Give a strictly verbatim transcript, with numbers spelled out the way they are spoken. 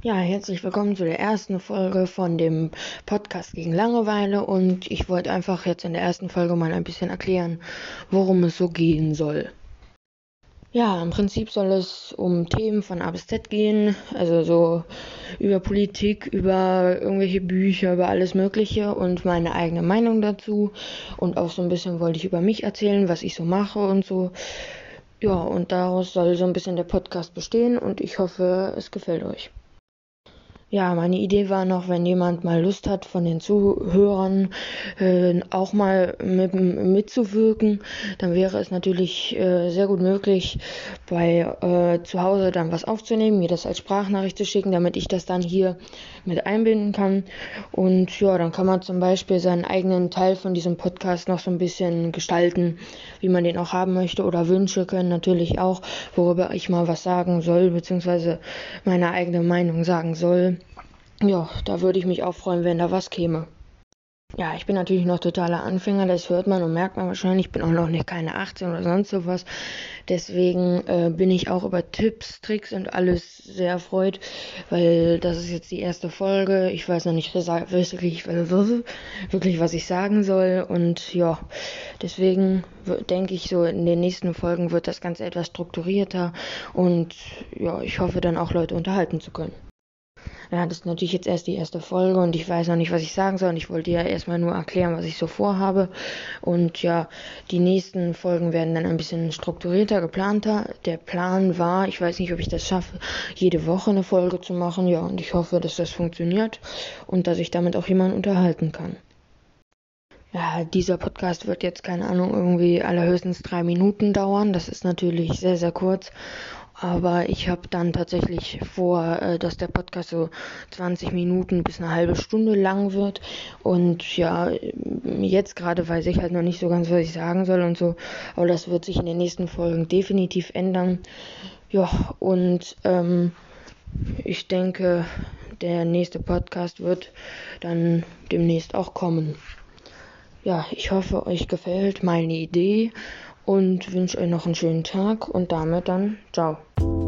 Ja, herzlich willkommen zu der ersten Folge von dem Podcast gegen Langeweile und ich wollte einfach jetzt in der ersten Folge mal ein bisschen erklären, worum es so gehen soll. Ja, im Prinzip soll es um Themen von A bis Z gehen, also so über Politik, über irgendwelche Bücher, über alles Mögliche und meine eigene Meinung dazu und auch so ein bisschen wollte ich über mich erzählen, was ich so mache und so. Ja, und daraus soll so ein bisschen der Podcast bestehen und ich hoffe, es gefällt euch. Ja, meine Idee war noch, wenn jemand mal Lust hat, von den Zuhörern äh, auch mal mit, mitzuwirken, dann wäre es natürlich äh, sehr gut möglich, bei äh, zu Hause dann was aufzunehmen, mir das als Sprachnachricht zu schicken, damit ich das dann hier mit einbinden kann. Und ja, dann kann man zum Beispiel seinen eigenen Teil von diesem Podcast noch so ein bisschen gestalten, wie man den auch haben möchte. Oder Wünsche können natürlich auch, worüber ich mal was sagen soll, beziehungsweise meine eigene Meinung sagen soll. Ja, da würde ich mich auch freuen, wenn da was käme. Ja, ich bin natürlich noch totaler Anfänger, das hört man und merkt man wahrscheinlich. Ich bin auch noch nicht keine achtzehn oder sonst sowas. Deswegen äh, bin ich auch über Tipps, Tricks und alles sehr erfreut, weil das ist jetzt die erste Folge. Ich weiß noch nicht wirklich, wirklich, was ich sagen soll. Und ja, deswegen denke ich, so in den nächsten Folgen wird das Ganze etwas strukturierter. Und ja, ich hoffe dann auch Leute unterhalten zu können. Ja, das ist natürlich jetzt erst die erste Folge und ich weiß noch nicht, was ich sagen soll. Und ich wollte ja erstmal nur erklären, was ich so vorhabe. Und ja, die nächsten Folgen werden dann ein bisschen strukturierter, geplanter. Der Plan war, ich weiß nicht, ob ich das schaffe, jede Woche eine Folge zu machen. Ja, und ich hoffe, dass das funktioniert und dass ich damit auch jemanden unterhalten kann. Ja, dieser Podcast wird jetzt, keine Ahnung, irgendwie allerhöchstens drei Minuten dauern. Das ist natürlich sehr, sehr kurz. Aber ich habe dann tatsächlich vor, äh, dass der Podcast so zwanzig Minuten bis eine halbe Stunde lang wird. Und ja, jetzt gerade weiß ich halt noch nicht so ganz, was ich sagen soll und so. Aber das wird sich in den nächsten Folgen definitiv ändern. Ja, und ähm, ich denke, der nächste Podcast wird dann demnächst auch kommen. Ja, ich hoffe, euch gefällt meine Idee und wünsche euch noch einen schönen Tag und damit dann ciao.